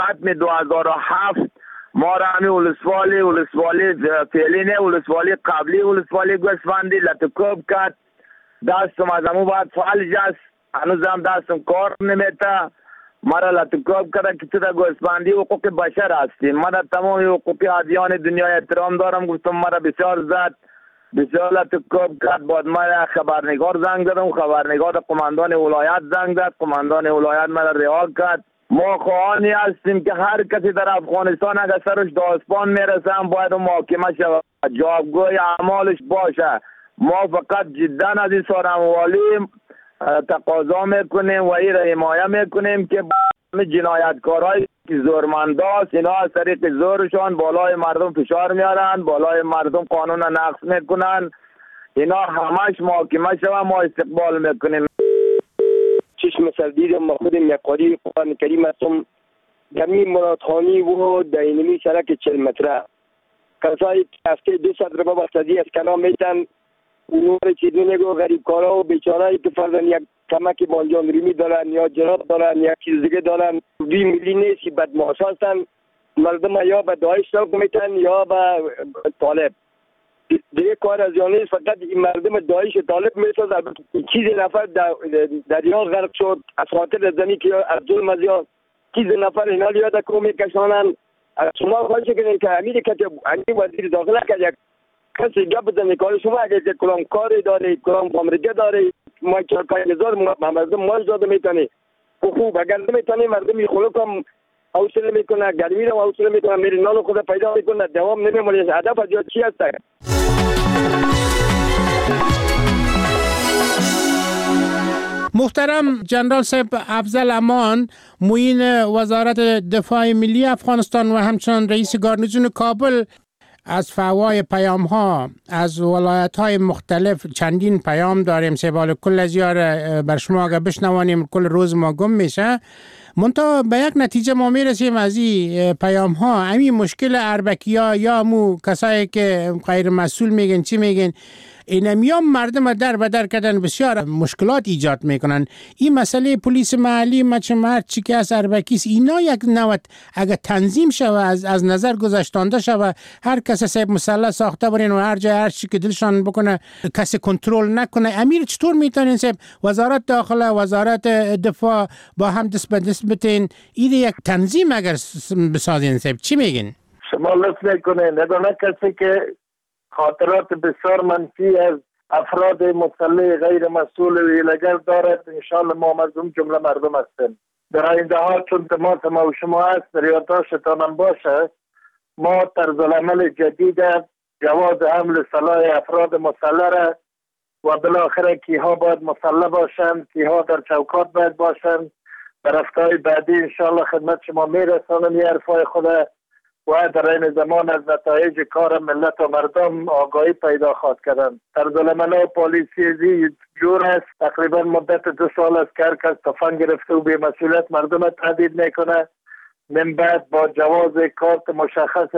ختم 2007 ما را همی ولسوالی فعلی نه، ولسوالی قبلی ولسوالی گوسفندی لطکوب کرد. دستم از همون باید فعال جست، هنوز هم دستم کار نمیتا. مرا لطکوب کرد که تو در گوسفندی حقوق بشر هستی. من در تمام حقوق ادیان دنیا احترام دارم. گفتم مرا بسیار زد، بسیار لطکوب کرد. بعد من خبرنگار زنگ زدم، خبرنگار قماندان ولایت زنگ زد، قماندان ولایت مرا رها کرد. ما خواهانی هستیم که هر کسی در افغانستان اگر سرش داستان میرسه هم باید محاکمه شود، جوابگوی اعمالش باشه. ما فقط جدا از این سارنوالی تقاضا میکنیم و این را حمایه میکنیم که جنایتکارهای که زورمنداست اینا از طریق زورشان بالای مردم فشار میارن، بالای مردم قانون نقض میکنن. اینا همش محاکمه شود. ما استقبال میکنیم. چشم سردید ما خودم یک قاری قرآن کریم هستم. گمی مرادخانی و دینمی سرک 40 متره کسایی هفته 200 روپا بخصدی از کنا میتن. اونور چیزی نگو غریب کارا و بیچارهایی که فرزن یک کمک بانجان ریمی دارن یا جراب دارن یا چیز دیگه دارن 2 ملی نیستی بدماش هستن. مردم یا به داعش سوق میتن یا به طالب. دیگه کار از یانه فقط این مردم داعش طالب میسازن. چیز نفر دریا غرق شد از خاطر زنی که از ظلم از یا چیز نفر اینا یاد کو میکشانن. شما خواهش کنید که امیر که وزیر داخله که یک کسی گپ بزنه کار شما اگر که کلام کاری داره کلام خامرگه داره ما که کارگزار مردم مال داده میتونه خوب اگر نمیتونه مردم خلق هم حوصله میکنه گرمی رو حوصله میکنه میره نان خود پیدا میکنه دوام نمیمونه. هدف از چی هست؟ محترم جنرال صاحب افضل امان معین وزارت دفاع ملی افغانستان و همچنان رئیس گارنیزون کابل از فوای پیام ها از ولایت های مختلف چندین پیام داریم. سبال کل از یار بر شما اگر بشنوانیم کل روز ما گم میشه. منتها به یک نتیجه ما میرسیم از این پیام ها. همین مشکل اربکی ها یا مو کسایی که غیر مسئول میگن چی میگن اینمیام مردم در بدر کردن بسیار مشکلات ایجاد میکنن. این مسئله پلیس محلی مچمر چی که از اربکیس اینا یک نوت اگر تنظیم شوه از نظر گذاشتانده شوه هر کس صاحب مسلح ساخته برین و هر جای هر چی که دلشان بکنه کسی کنترل نکنه. امیر چطور میتونین صاحب وزارت داخله وزارت دفاع با هم دست به دست بتین این یک تنظیم اگر بسازین صاحب چی میگین؟ شما لطف میکنین ندانه کسی که خاطرات بسیار منفی از افراد مسلح غیر مسئول و ایلگر دارد. انشاءالله ما مردم جمله مردم هستیم. در آینده ها چون تماس ما و شما هست در یادداشتتان هم باشه ما طرز العمل جدید جواز حمل سلاح افراد مسلح را و بالاخره کیها باید مسلح باشند کیها در چوکات باید باشند در هفته‌های بعدی انشاءالله خدمت شما میرسانم یه حرفای خود و در این زمان از نتایج کار ملت و مردم آگاهی پیدا خواهد کردن. طرز العمل پلیسی جور است. تقریبا مدت 2 سال است که هر کس تفنگ گرفته و به مسئولیت مردم تهدید میکنه. من بعد با جواز کارت مشخص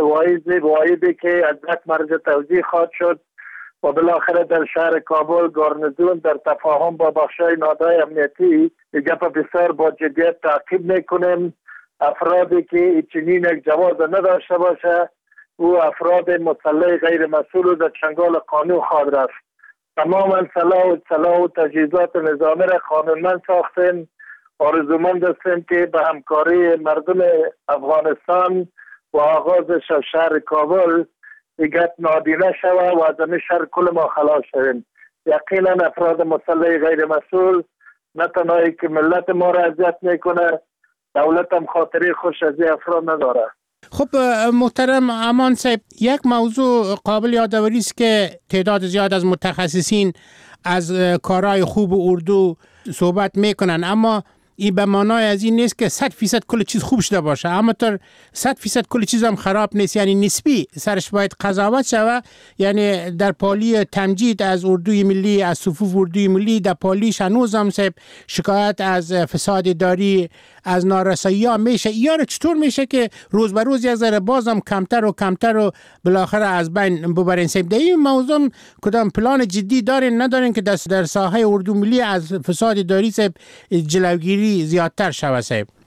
واحدی که از یک مرجع توزیع خواهد شد و بالاخره در شهر کابل گارنیزون در تفاهم با بخشای نهادهای امنیتی گپ بسیار با جدیت تعقیب میکنیم. افرادی که چنین یک جواز نداشته باشه او افراد مسلح غیر مسئول در چنگال قانون خواهد رفت. تماما سلاح و تجهیزات نظامی را قانونمند ساختیم. آرزومند هستیم که به همکاری مردم افغانستان و آغازش از شهر کابل دیگر نادیده شود و از همین شهر کل ما خلاص شویم. یقینا افراد مسلح غیر مسئول نه تنهایی که ملت ما را اذیت میکنه دولت هم خاطری خوش از این افراد نداره. خب محترم امان صاحب یک موضوع قابل یادآوری است که تعداد زیاد از متخصصین از کارهای خوب اردو صحبت میکنن اما این به معنای از این نیست که 100% کل چیز خوب شده باشه اما تا 100% کل چیز هم خراب نیست. یعنی نسبی سرش باید قضاوت شوه. یعنی در پالی تمجید از اردوی ملی از صفوف اردوی ملی در پالیش هنوز هم شکایت از فساد اداری از نارسایی ها میشه. یا چطور میشه که روز به روز یک ذره بازم کمتر و بالاخره از بین ببرین؟ صاحب در این موضوع کدام پلان جدی دارین ندارین که در ساحه اردو ملی از فساد اداری جلوگیری زیادتر شوه؟ صاحب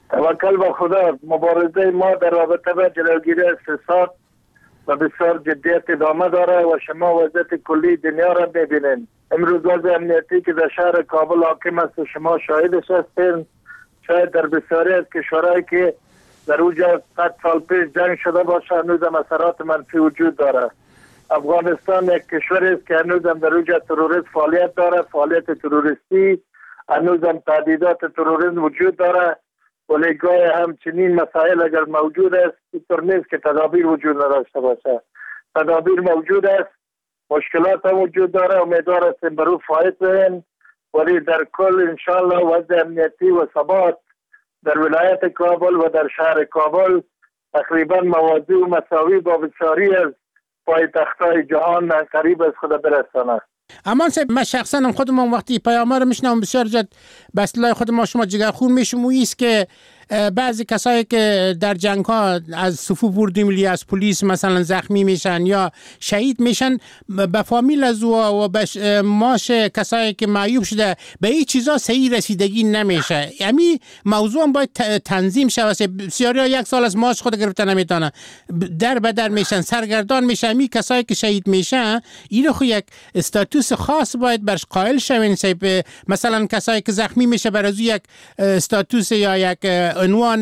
توکل به خدا. مبارزه ما در رابطه با جلوگیری از فساد و بسیار جدیت ادامه داره و شما وضعیت کلی دنیا را میبینین. امروز وضع امنیتی که در شهر کابل حاکم است شما شاهدش هستین. شاید در بسیاری از کشورهایی که در اونجا 100 سال پیش جنگ شده باشه هنوز هم اثرات منفی وجود داره. افغانستان یک کشوری است که هنوز هم در اونجا تروریسم فعالیت داره، فعالیت تروریستی، هنوز هم تهدیدات تروریسم وجود داره. ولی گاهی همچنین مسائل اگر موجود است اینطور نیست که تدابیر وجود نداشته باشه. تدابیر موجود است، مشکلات هم وجود داره. امیدوار هستیم برو فایت برین، ولی در کل انشاءالله وضع امنیتی و ثبات در ولایت کابل و در شهر کابل تقریبا موازی و مساوی با بسیاری از پایتخت‌های جهان قریب از خود برسانه. اما من شخصا خودم وقتی پیام‌ها رو میشنم بسیار جد به اصطلاح خود ما شما جگرخون میشم و ایست که بعضی کسایی که در جنگ ها از صفوف اردوی ملی از پلیس مثلا زخمی میشن یا شهید میشن به فامیل از و به ماش کسایی که معیوب شده به این چیزا صحیح رسیدگی نمیشه. یعنی موضوع هم باید تنظیم شه. بسیاری ها 1 سال از ماش خود گرفته نمیتونن، در به در میشن، سرگردان میشن. می کسایی که شهید میشن این خو یک استاتوس خاص باید برش قائل شوین. مثلا کسایی که زخمی میشه برای یک استاتوس یا یک عنوان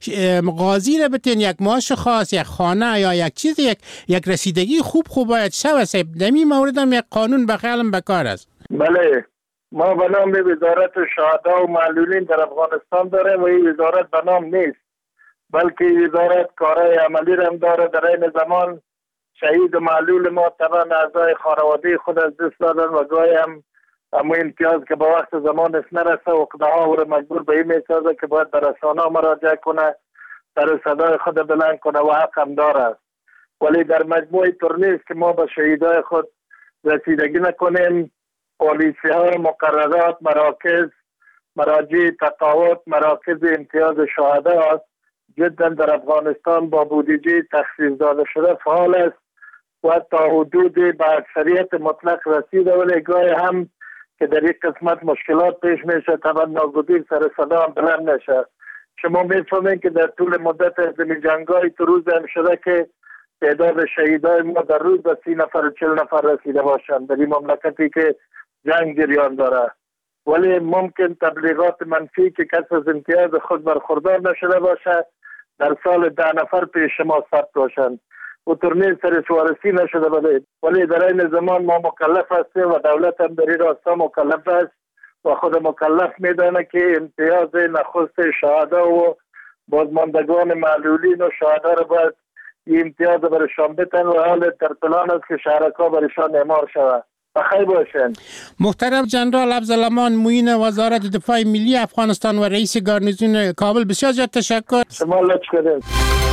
قاضی رو بتین، یک معاش خاص، یک خانه یا یک چیز، یک رسیدگی خوب باید شود. دمی مورد هم یک قانون بخیالم بکار است. بله، ما به نام وزارت شهدا و معلولین در افغانستان داریم و این وزارت به نام نیست، بلکه وزارت کارهای عملی هم داره. در این زمان شهید و معلول ما طبعا اعضای خانواده خود از دست دادن و گاهی هم اما امتیاز که با وقت زمانش نرسه و قدها او مجبور به این میسازه که باید به رسانه مراجعه کنه، در صدای خود بلند کنه و حق هم داره. ولی در مجموعی طور نیست که ما به شهیدای خود رسیدگی نکنیم. پالیسی ها، مقررات، مراکز، مراجع تقاعد، مراکز امتیاز شهدا جدا در افغانستان با بودجه تخصیص داده شده فعال است و تا حدود به اکثریت مطلق رسیده. ولی گاهی هم که در یک قسمت مشکلات پیش میشه طبعا ناگزیر سر صدا هم بلند نشه. شما میفهمین که در طول مدت از جنگ‌های تو روز هم شده که تعداد شهیدای ما در روز به 30 نفر و 40 نفر رسیده باشند در این مملکتی که جنگ جریان داره. ولی ممکن تبلیغات منفی که کس از امتیاز خود برخوردار نشده باشه در سال 10 نفر پیش ما ثبت باشند و ترنیز سر سوارسی نشده بده. ولی در این زمان ما مکلف هستیم و دولت هم در این راستا مکلف است و خود مکلف میدانه که امتیاز نخست شهدا و بازماندگان معلولین و شهدا را باید این امتیاز برشان بتن و حال در پلان است که شهرکا برشان اعمار شود. بخیر باشین. محترم جنرال افضل امان معین وزارت دفاع ملی افغانستان و رئیس گارنیزون کابل، بسیار زیاد تشکر. شما لطف کردید.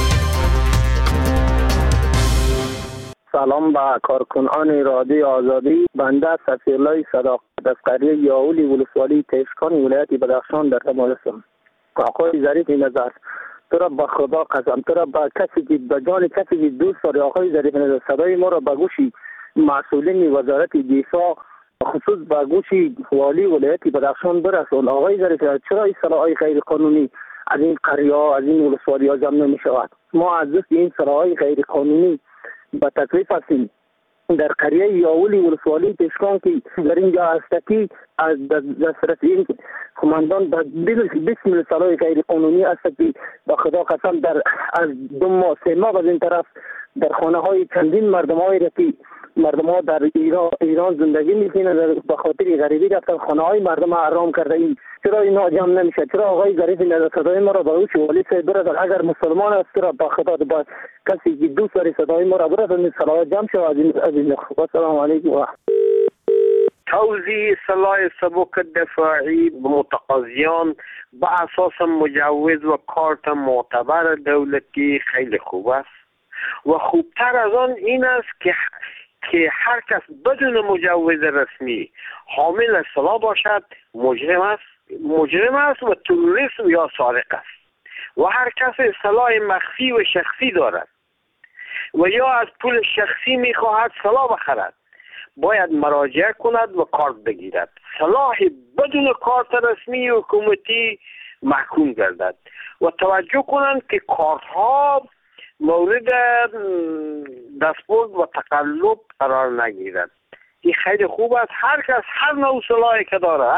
سلام به کارکنان رادیو آزادی. بنده سفیرالله صداقت از قریه یاولی ولسوالی تیشکان ولایت بدخشان در شمال هستم. آقای ظریف نظر، تو را به خدا قسم، تو را به کسی که به جان کسی که دوست داری آقای ظریف نظر، صدای ما را به گوشی مسئولین وزارت دفاع خصوص به گوشی والی ولایت بدخشان برسون. آقای ظریف چرا این صلاح‌های غیر قانونی از این قریه ها از این ولسوالی ها جمع نمی شود؟ ما از دست این صلاح‌های غیر قانونی با تکلیف هستیم. در قریه یاولی ولسوالی تشکان که در اینجا هستی از دسترس این کماندان بسم صلاح غیر قانونی است که با خدا قسم در از 2 ماه 3 ماه از این طرف در خانه های چندین مردم هایی که مردم ها در ایران زندگی میکنند به خاطر غریبی رفتن خانه های مردم ها حرام کرده. این چرا اینا جمع نمیشه؟ چرا آقای ظریف نظر صدای ما را به اوش والی صاحب برسد؟ اگر مسلمان است را با خدا با کسی که دوست داری صدای ما را برسد این صلاح جمع شود از این و السلام علیکم. توزیع سلاح سبک دفاعی به متقاضیان با اساس مجوز و کارت معتبر دولتی خیلی خوب است و خوبتر از آن این است که هر کس بدون مجوز رسمی حامل سلاح باشد مجرم است و تروریست یا سارق است و هر کس سلاح مخفی و شخصی دارد و یا از پول شخصی میخواهد سلاح بخرد باید مراجعه کند و کارت بگیرد. سلاح بدون کارت رسمی حکومتی محکوم گردد و توجه کنند که کارت ها مورد دستبرد و تقلب قرار نگیرد. این خیلی خوب است. هر کس هر نوع سلاحی که داره،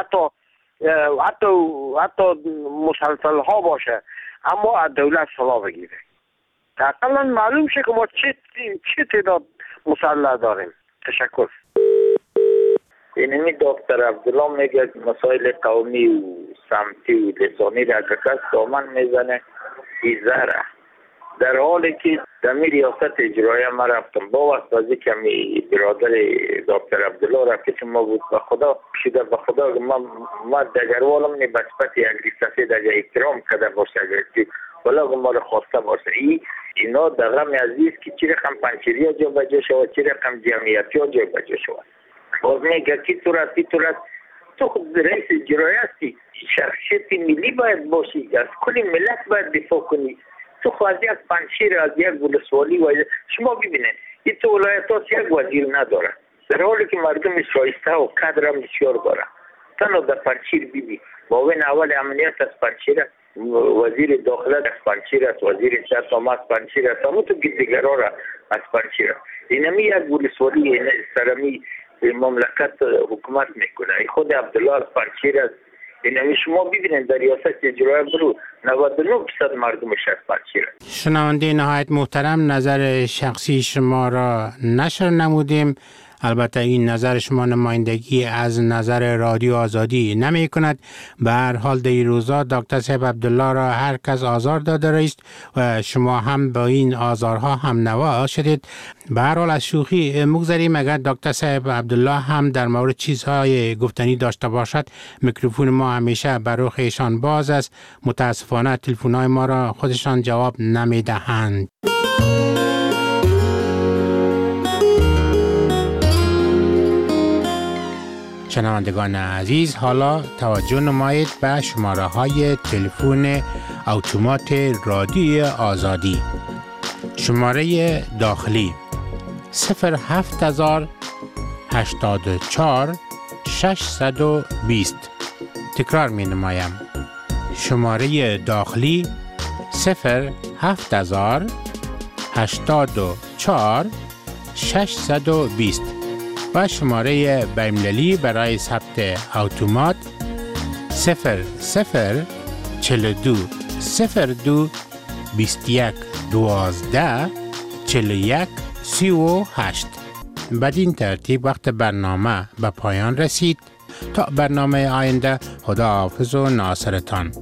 حتی مسلسل ها باشه، اما از دولت سلاح بگیره. اقلا معلوم شه که ما چه تعداد مسلح داریم. تشکر. اینمی دکتر عبدالله میگه مسائل قومی و سمتی و لسانی را که کس دامن میزنه ایزاره، در حالی که در ریاست اجرایی ما رفتم با واسطه کمی برادر دکتر عبدالله رفت که ما بود، به خدا ما دگروالم نی بسپت یک ریسته در احترام کده باشه ولی ما رو خواسته باشه. اینا در غم عزیز که چی رقم پنچری ها جا بجا شود، چی رقم جمعیتی ها جا بجا شود. باز میگه کی صورت تو خود رئیس اجرایی هستی، شخصیت ملی باید باشی، از کل ملت باید دفاع کنی. تو خواهد یک پنچیر از یک ولسوالی و شما ببینید این تو ولایت ها یک وزیر نداره، در حالی که مردم شایسته و قدر هم بسیار داره. تنها در پنچیر بیبی معاون اول امنیت از پنچیر، وزیر داخله از پنچیر است، وزیر شهر از پنچیر است، همون تو دیگرها را از پنچیر است. اینمی یک ولسوالی سرمی مملکت حکومت میکنه. خود عبدالله از پنچیر است. اینمی شما ببینید در ریاست اجرایی برو 99% مردمش از پنچیر است. شنونده نهایت محترم، نظر شخصی شما را نشر نمودیم. البته این نظر شما نمایندگی از نظر رادیو آزادی نمی کند. به هر حال در این روزا دکتر صاحب عبدالله را هر کس آزار داده است و شما هم با این آزارها هم نوا شدید. به هر حال از شوخی مگذریم. اگر دکتر صاحب عبدالله هم در مورد چیزهای گفتنی داشته باشد، میکروفون ما همیشه بر رخ ایشان باز است. متاسفانه تلفن‌های ما را خودشان جواب نمی دهند. شنوندگان عزیز، حالا توجه نمایید به شماره های تلفن اتومات رادیو آزادی. شماره داخلی 07084 620. تکرار می نمایم. شماره داخلی 07084 620 و شماره بین‌المللی برای ثبت اتومات 0042 02 21 12 41 38. بدین ترتیب وقت برنامه به پایان رسید. تا برنامه آینده، خداحافظ و ناصرتان.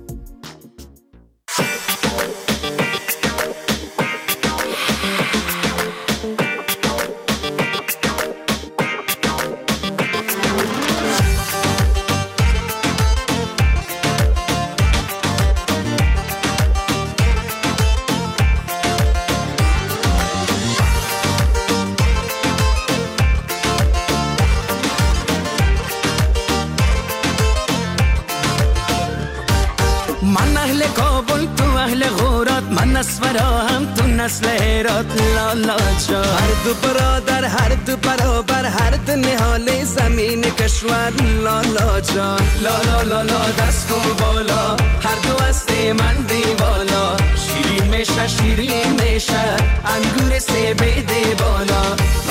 هر دو برادر، هر دو برابر، هر دو نهال زمین کشور. لالا جان، لالا لالا دست و بالا، هر دو است من دیوالا. شیرین میشه، شیرین میشه، انگور سیب دی بالا.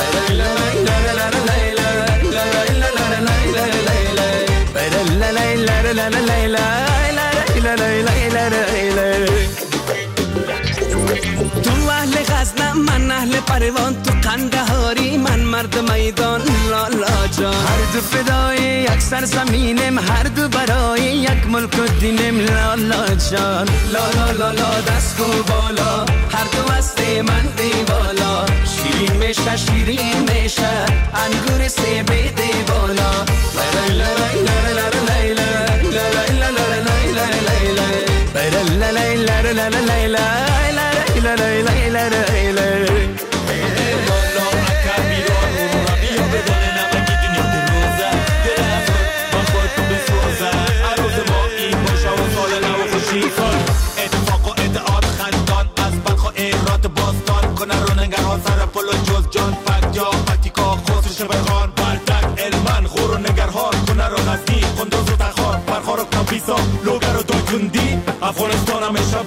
تو اهل غزنم، من اهل پروان، تو قندهاری، من مرد میدان. لالا جان، هر دو فدای یک سرزمینم، هر دو برای یک ملک و دینم. لالا جان، لالا لالا دست و بالا، هر دو است من دیوالا. شیرین میشه، شیرین میشه، انگور سیب دی بالا. افغانستان همیشه